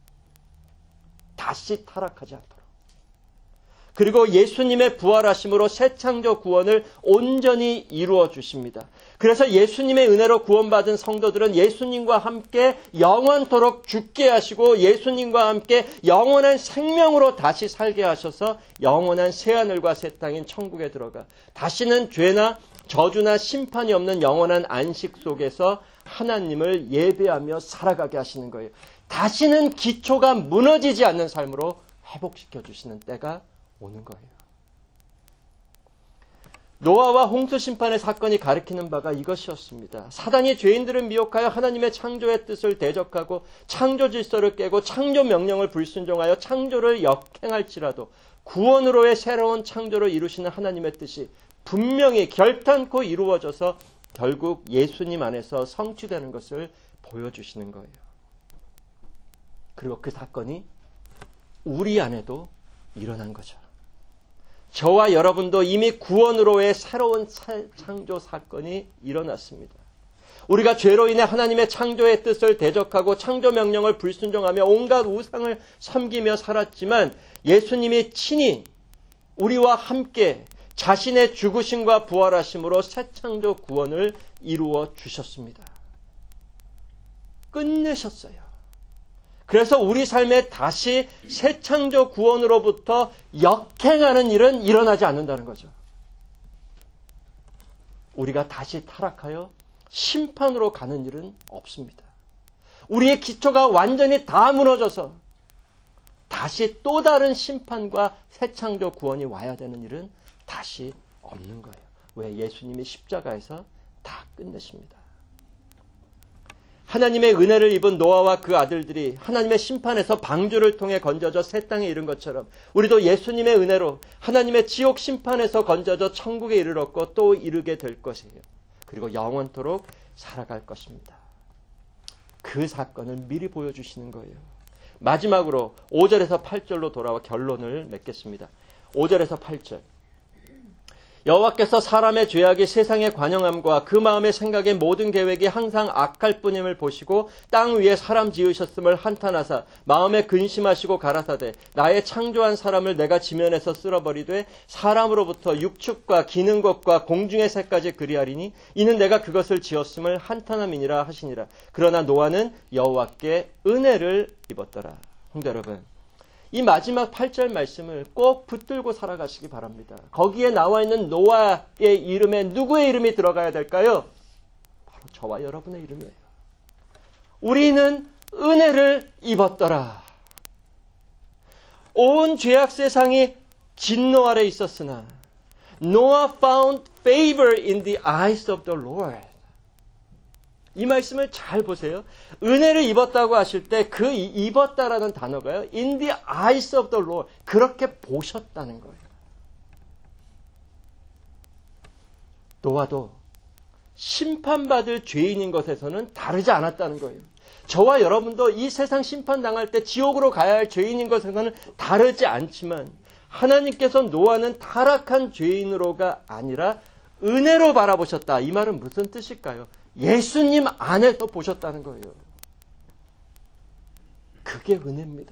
다시 타락하지 않도록. 그리고 예수님의 부활하심으로 새 창조 구원을 온전히 이루어 주십니다. 그래서 예수님의 은혜로 구원받은 성도들은 예수님과 함께 영원토록 죽게 하시고 예수님과 함께 영원한 생명으로 다시 살게 하셔서 영원한 새하늘과 새 땅인 천국에 들어가 다시는 죄나 저주나 심판이 없는 영원한 안식 속에서 하나님을 예배하며 살아가게 하시는 거예요. 다시는 기초가 무너지지 않는 삶으로 회복시켜 주시는 때가 오는 거예요. 노아와 홍수 심판의 사건이 가리키는 바가 이것이었습니다. 사단이 죄인들을 미혹하여 하나님의 창조의 뜻을 대적하고 창조 질서를 깨고 창조 명령을 불순종하여 창조를 역행할지라도 구원으로의 새로운 창조를 이루시는 하나님의 뜻이 분명히 결탄코 이루어져서 결국 예수님 안에서 성취되는 것을 보여주시는 거예요. 그리고 그 사건이 우리 안에도 일어난 거죠. 저와 여러분도 이미 구원으로의 새로운 창조 사건이 일어났습니다. 우리가 죄로 인해 하나님의 창조의 뜻을 대적하고 창조 명령을 불순종하며 온갖 우상을 섬기며 살았지만 예수님이 친히 우리와 함께 자신의 죽으심과 부활하심으로 새 창조 구원을 이루어 주셨습니다. 끝내셨어요. 그래서 우리 삶에 다시 새 창조 구원으로부터 역행하는 일은 일어나지 않는다는 거죠. 우리가 다시 타락하여 심판으로 가는 일은 없습니다. 우리의 기초가 완전히 다 무너져서 다시 또 다른 심판과 새 창조 구원이 와야 되는 일은 다시 없는 거예요. 왜? 예수님이 십자가에서 다 끝내십니다. 하나님의 은혜를 입은 노아와 그 아들들이 하나님의 심판에서 방주를 통해 건져져 새 땅에 이른 것처럼 우리도 예수님의 은혜로 하나님의 지옥 심판에서 건져져 천국에 이르렀고 또 이르게 될 것이에요. 그리고 영원토록 살아갈 것입니다. 그 사건을 미리 보여주시는 거예요. 마지막으로 5절에서 8절로 돌아와 결론을 맺겠습니다. 5절에서 8절. 여호와께서 사람의 죄악이 세상의 관영함과 그 마음의 생각의 모든 계획이 항상 악할 뿐임을 보시고 땅 위에 사람 지으셨음을 한탄하사 마음에 근심하시고 가라사대 나의 창조한 사람을 내가 지면에서 쓸어버리되 사람으로부터 육축과 기는 것과 공중의 새까지 그리하리니 이는 내가 그것을 지었음을 한탄함이니라 하시니라. 그러나 노아는 여호와께 은혜를 입었더라. 성도 여러분, 이 마지막 8절 말씀을 꼭 붙들고 살아가시기 바랍니다. 거기에 나와 있는 노아의 이름에 누구의 이름이 들어가야 될까요? 바로 저와 여러분의 이름이에요. 우리는 은혜를 입었더라. 온 죄악 세상이 진노 아래 있었으나 Noah found favor in the eyes of the Lord. 이 말씀을 잘 보세요. 은혜를 입었다고 하실 때 그 입었다라는 단어가요. In the eyes of the Lord. 그렇게 보셨다는 거예요. 노아도 심판받을 죄인인 것에서는 다르지 않았다는 거예요. 저와 여러분도 이 세상 심판당할 때 지옥으로 가야 할 죄인인 것에서는 다르지 않지만 하나님께서 노아는 타락한 죄인으로가 아니라 은혜로 바라보셨다. 이 말은 무슨 뜻일까요? 예수님 안에서 보셨다는 거예요. 그게 은혜입니다.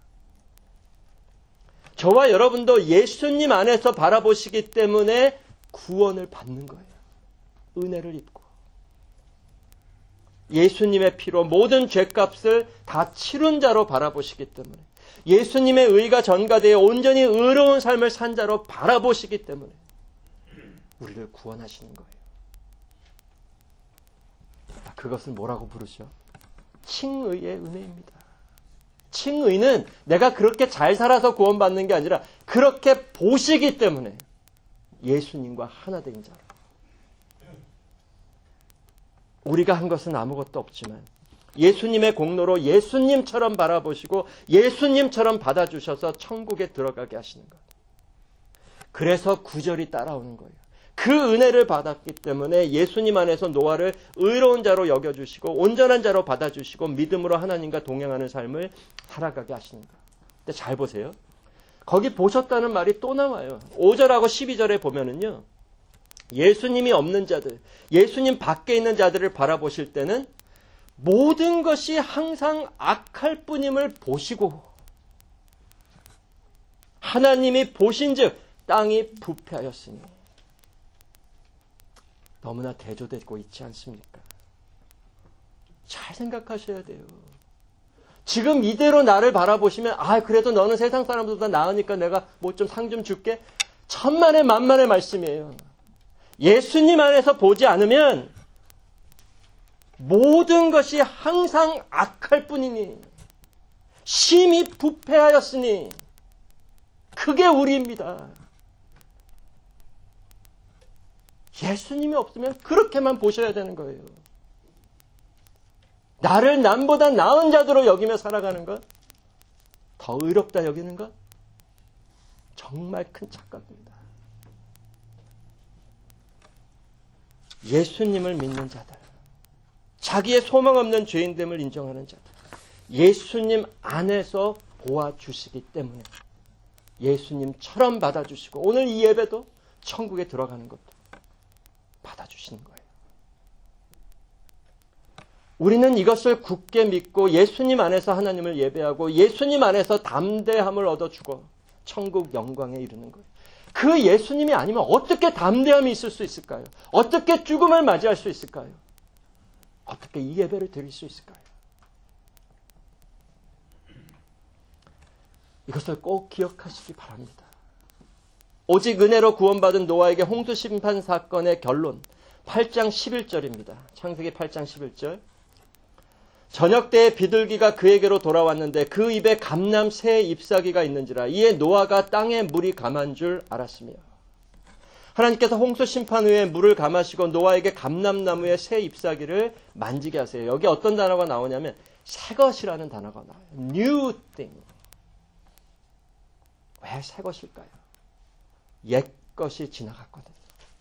저와 여러분도 예수님 안에서 바라보시기 때문에 구원을 받는 거예요. 은혜를 입고. 예수님의 피로 모든 죄값을 다 치른 자로 바라보시기 때문에 예수님의 의가 전가되어 온전히 의로운 삶을 산 자로 바라보시기 때문에 우리를 구원하시는 거예요. 그것을 뭐라고 부르죠? 칭의의 은혜입니다. 칭의는 내가 그렇게 잘 살아서 구원받는 게 아니라 그렇게 보시기 때문에 예수님과 하나 된 자로. 우리가 한 것은 아무것도 없지만 예수님의 공로로 예수님처럼 바라보시고 예수님처럼 받아주셔서 천국에 들어가게 하시는 것. 그래서 구절이 따라오는 거예요. 그 은혜를 받았기 때문에 예수님 안에서 노아를 의로운 자로 여겨주시고 온전한 자로 받아주시고 믿음으로 하나님과 동행하는 삶을 살아가게 하시는 것. 근데 잘 보세요. 거기 보셨다는 말이 또 나와요. 5절하고 12절에 보면은요. 예수님이 없는 자들, 예수님 밖에 있는 자들을 바라보실 때는 모든 것이 항상 악할 뿐임을 보시고 하나님이 보신즉 땅이 부패하였으니 너무나 대조되고 있지 않습니까? 잘 생각하셔야 돼요. 지금 이대로 나를 바라보시면 그래도 너는 세상 사람들보다 나으니까 내가 뭐 좀 상 좀 줄게. 천만의 만만의 말씀이에요. 예수님 안에서 보지 않으면 모든 것이 항상 악할 뿐이니 심히 부패하였으니 그게 우리입니다. 예수님이 없으면 그렇게만 보셔야 되는 거예요. 나를 남보다 나은 자도로 여기며 살아가는 것, 더 의롭다 여기는 것, 정말 큰 착각입니다. 예수님을 믿는 자들, 자기의 소망 없는 죄인됨을 인정하는 자들, 예수님 안에서 보아주시기 때문에 예수님처럼 받아주시고 오늘 이 예배도 천국에 들어가는 것도 받아주시는 거예요. 우리는 이것을 굳게 믿고 예수님 안에서 하나님을 예배하고 예수님 안에서 담대함을 얻어주고 천국 영광에 이르는 거예요. 그 예수님이 아니면 어떻게 담대함이 있을 수 있을까요? 어떻게 죽음을 맞이할 수 있을까요? 어떻게 이 예배를 드릴 수 있을까요? 이것을 꼭 기억하시기 바랍니다. 오직 은혜로 구원받은 노아에게 홍수 심판 사건의 결론 8장 11절입니다. 창세기 8장 11절. 저녁 때에 비둘기가 그에게로 돌아왔는데 그 입에 감람 새의 잎사귀가 있는지라 이에 노아가 땅에 물이 감한 줄 알았으며. 하나님께서 홍수 심판 후에 물을 감하시고 노아에게 감람나무의 새 잎사귀를 만지게 하세요. 여기 어떤 단어가 나오냐면 새 것이라는 단어가 나와요. New thing. 왜 새 것일까요? 옛 것이 지나갔거든요.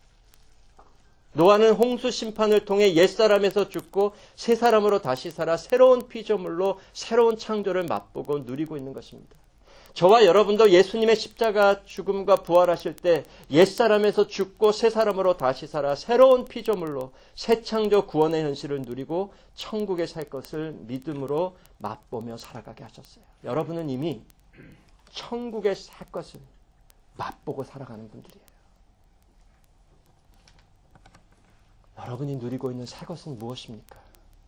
노아는 홍수 심판을 통해 옛사람에서 죽고 새 사람으로 다시 살아 새로운 피조물로 새로운 창조를 맛보고 누리고 있는 것입니다. 저와 여러분도 예수님의 십자가 죽음과 부활하실 때 옛사람에서 죽고 새 사람으로 다시 살아 새로운 피조물로 새 창조 구원의 현실을 누리고 천국에 살 것을 믿음으로 맛보며 살아가게 하셨어요. 여러분은 이미 천국에 살 것을 맛보고 살아가는 분들이에요. 여러분이 누리고 있는 새 것은 무엇입니까?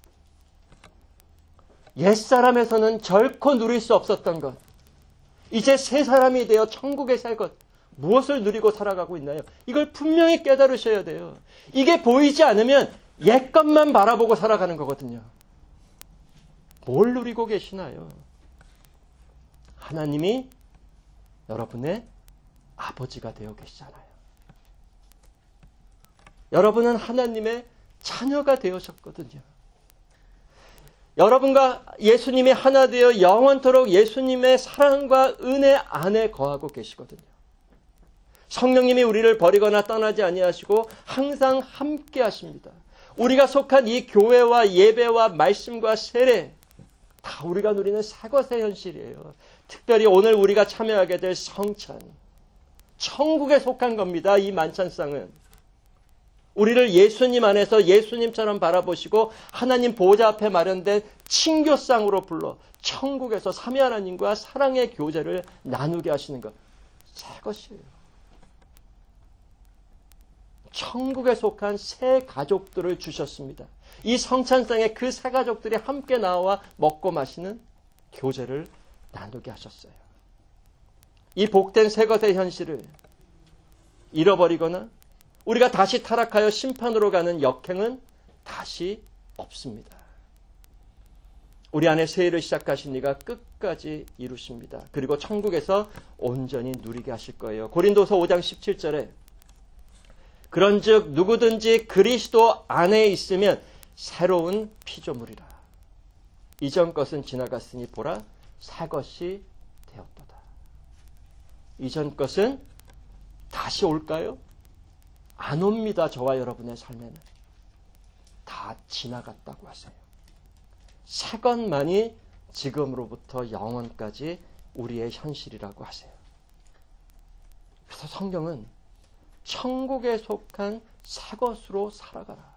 옛사람에서는 결코 누릴 수 없었던 것. 이제 새 사람이 되어 천국에 살 것. 무엇을 누리고 살아가고 있나요? 이걸 분명히 깨달으셔야 돼요. 이게 보이지 않으면 옛 것만 바라보고 살아가는 거거든요. 뭘 누리고 계시나요? 하나님이 여러분의 아버지가 되어 계시잖아요. 여러분은 하나님의 자녀가 되어셨거든요. 여러분과 예수님이 하나 되어 영원토록 예수님의 사랑과 은혜 안에 거하고 계시거든요. 성령님이 우리를 버리거나 떠나지 아니하시고 항상 함께 하십니다. 우리가 속한 이 교회와 예배와 말씀과 세례 다 우리가 누리는 새것의 현실이에요. 특별히 오늘 우리가 참여하게 될 성찬, 천국에 속한 겁니다. 이 만찬상은. 우리를 예수님 안에서 예수님처럼 바라보시고 하나님 보좌 앞에 마련된 친교상으로 불러 천국에서 삼위 하나님과 사랑의 교제를 나누게 하시는 것. 새 것이에요. 천국에 속한 새 가족들을 주셨습니다. 이 성찬상에 그 새 가족들이 함께 나와 먹고 마시는 교제를 나누게 하셨어요. 이 복된 새 것의 현실을 잃어버리거나 우리가 다시 타락하여 심판으로 가는 역행은 다시 없습니다. 우리 안에 새 일을 시작하신 이가 끝까지 이루십니다. 그리고 천국에서 온전히 누리게 하실 거예요. 고린도서 5장 17절에 그런즉 누구든지 그리스도 안에 있으면 새로운 피조물이라. 이전 것은 지나갔으니 보라 새 것이 되었도다. 이전 것은 다시 올까요? 안 옵니다. 저와 여러분의 삶에는. 다 지나갔다고 하세요. 새 것만이 지금으로부터 영원까지 우리의 현실이라고 하세요. 그래서 성경은 천국에 속한 새 것으로 살아가라.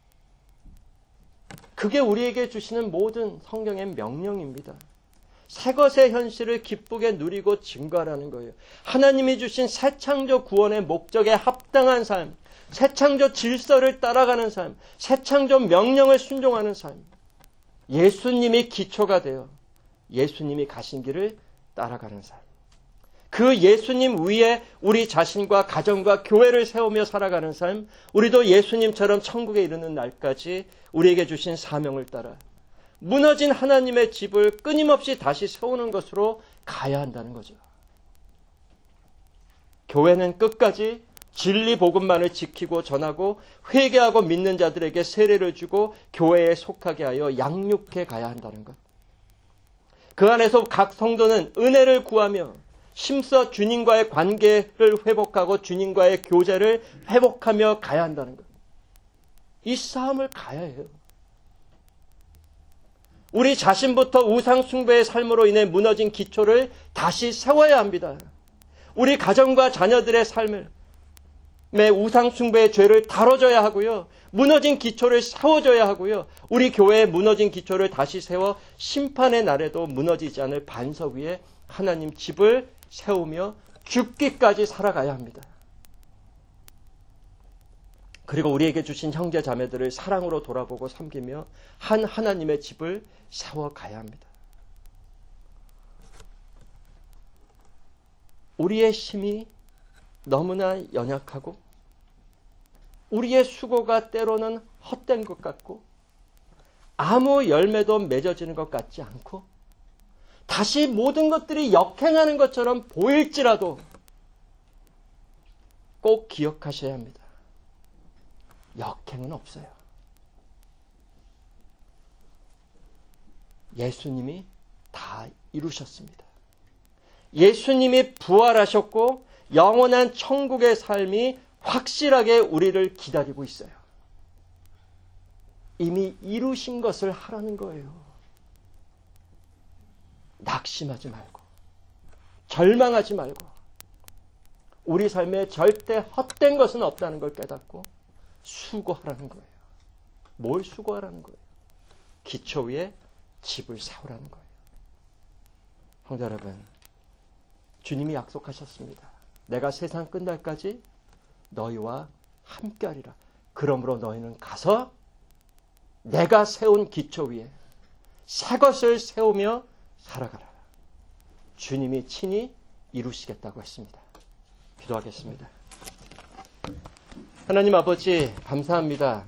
그게 우리에게 주시는 모든 성경의 명령입니다. 새 것의 현실을 기쁘게 누리고 증거하라는 거예요. 하나님이 주신 새 창조 구원의 목적에 합당한 삶, 새 창조 질서를 따라가는 삶, 새 창조 명령을 순종하는 삶. 예수님이 기초가 되어 예수님이 가신 길을 따라가는 삶. 그 예수님 위에 우리 자신과 가정과 교회를 세우며 살아가는 삶. 우리도 예수님처럼 천국에 이르는 날까지 우리에게 주신 사명을 따라 무너진 하나님의 집을 끊임없이 다시 세우는 것으로 가야 한다는 거죠. 교회는 끝까지 진리 복음만을 지키고 전하고 회개하고 믿는 자들에게 세례를 주고 교회에 속하게 하여 양육해 가야 한다는 것. 그 안에서 각 성도는 은혜를 구하며 힘써 주님과의 관계를 회복하고 주님과의 교제를 회복하며 가야 한다는 것. 이 싸움을 가야 해요. 우리 자신부터 우상 숭배의 삶으로 인해 무너진 기초를 다시 세워야 합니다. 우리 가정과 자녀들의 삶을 우상 숭배의 죄를 다뤄줘야 하고요. 무너진 기초를 세워줘야 하고요. 우리 교회의 무너진 기초를 다시 세워 심판의 날에도 무너지지 않을 반석 위에 하나님 집을 세우며 죽기까지 살아가야 합니다. 그리고 우리에게 주신 형제 자매들을 사랑으로 돌아보고 섬기며 한 하나님의 집을 세워가야 합니다. 우리의 힘이 너무나 연약하고 우리의 수고가 때로는 헛된 것 같고 아무 열매도 맺어지는 것 같지 않고 다시 모든 것들이 역행하는 것처럼 보일지라도 꼭 기억하셔야 합니다. 역행은 없어요. 예수님이 다 이루셨습니다. 예수님이 부활하셨고 영원한 천국의 삶이 확실하게 우리를 기다리고 있어요. 이미 이루신 것을 하라는 거예요. 낙심하지 말고 절망하지 말고 우리 삶에 절대 헛된 것은 없다는 걸 깨닫고 수고하라는 거예요. 뭘 수고하라는 거예요? 기초 위에 집을 세우라는 거예요. 형제 여러분, 주님이 약속하셨습니다. 내가 세상 끝날까지 너희와 함께하리라. 그러므로 너희는 가서 내가 세운 기초 위에 새 것을 세우며 살아가라. 주님이 친히 이루시겠다고 했습니다. 기도하겠습니다. 하나님 아버지, 감사합니다.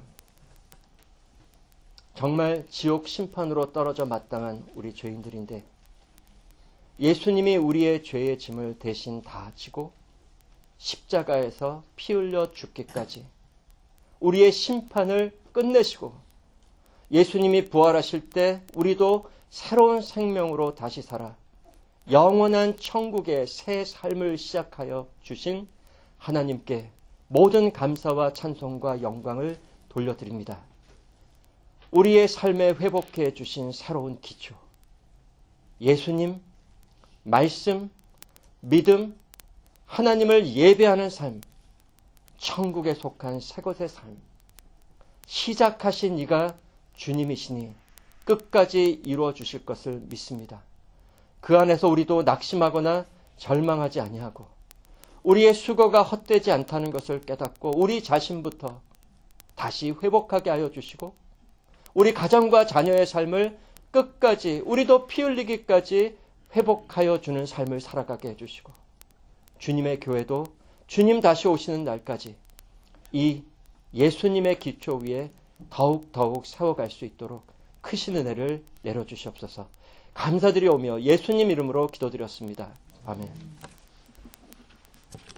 정말 지옥 심판으로 떨어져 마땅한 우리 죄인들인데 예수님이 우리의 죄의 짐을 대신 다 지고 십자가에서 피 흘려 죽기까지 우리의 심판을 끝내시고 예수님이 부활하실 때 우리도 새로운 생명으로 다시 살아 영원한 천국의 새 삶을 시작하여 주신 하나님께 모든 감사와 찬송과 영광을 돌려드립니다. 우리의 삶에 회복해 주신 새로운 기초, 예수님, 말씀, 믿음, 하나님을 예배하는 삶, 천국에 속한 새것의 삶, 시작하신 이가 주님이시니 끝까지 이루어 주실 것을 믿습니다. 그 안에서 우리도 낙심하거나 절망하지 아니하고 우리의 수고가 헛되지 않다는 것을 깨닫고 우리 자신부터 다시 회복하게 하여 주시고 우리 가정과 자녀의 삶을 끝까지 우리도 피 흘리기까지 회복하여 주는 삶을 살아가게 해주시고 주님의 교회도 주님 다시 오시는 날까지 이 예수님의 기초 위에 더욱 세워갈 수 있도록 크신 은혜를 내려주시옵소서. 감사드리오며 예수님 이름으로 기도드렸습니다. 아멘.